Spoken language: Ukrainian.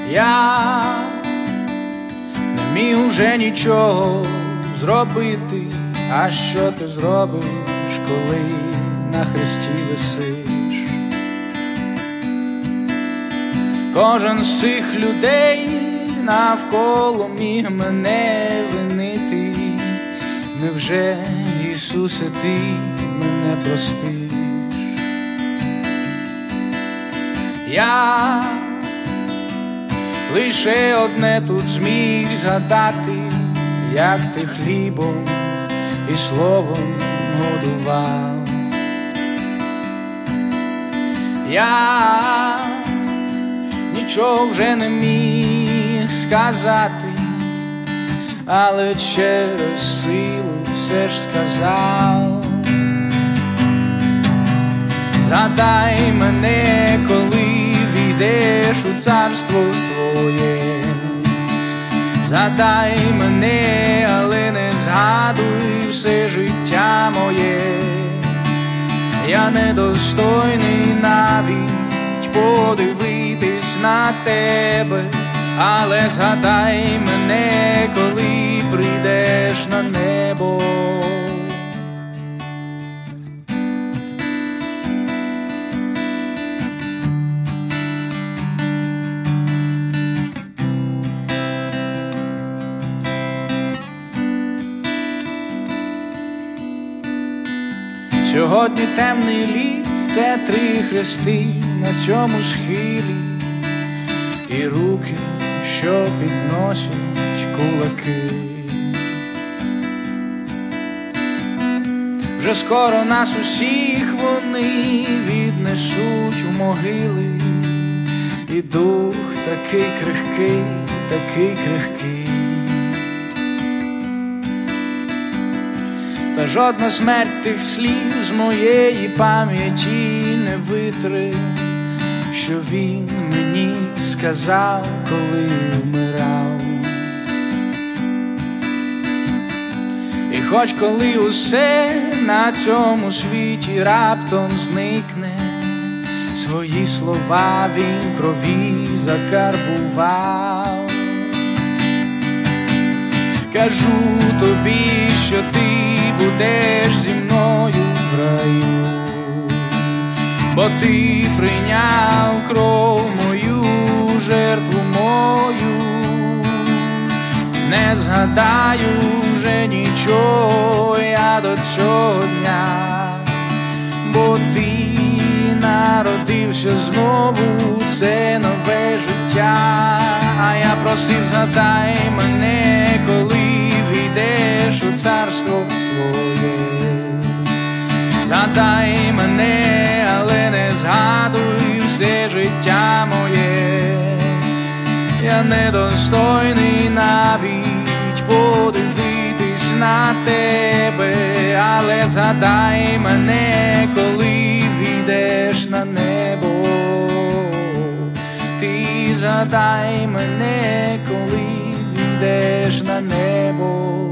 Я не міг уже нічого зробити, а що ти зробиш, коли на хресті висиш? Кожен з цих людей навколо міг мене винити. Невже, Ісусе, ти мене простиш? Я лише одне тут зміг згадати, як ти хлібом і словом годував. Я нічого вже не міг сказати, але через силу все ж сказав. Згадай мене, коли війдеш у царство Твоє. Згадай мене, але не згадуй все життя моє. Я недостойний навіть подивитись на тебе, але згадай мене, коли прийдеш на небо. Сьогодні темний ліс, це 3 хрести на цьому схилі, і руки, що підносять кулаки. Вже скоро нас усіх вони віднесуть у могили, і дух такий крихкий, такий крихкий. Та жодна смерть тих слів з моєї пам'яті не витре, що він мені сказав, коли вмирав. І хоч коли усе на цьому світі раптом зникне, свої слова він в крові закарбував. Кажу тобі, що ти будеш зі мною в раю, бо ти прийняв кров мою, жертву мою. Не згадаю вже нічого я до цього дня, бо ти народився знову, це нове життя. А я просив, згадай мене, коли війдеш у царство Твоє. Згадай мене, але не згадуй все життя моє. Я недостойний навіть подивитись на тебе, але згадай мене, коли війдеш на небо. Ти згадай мене, коли йдеш на небо.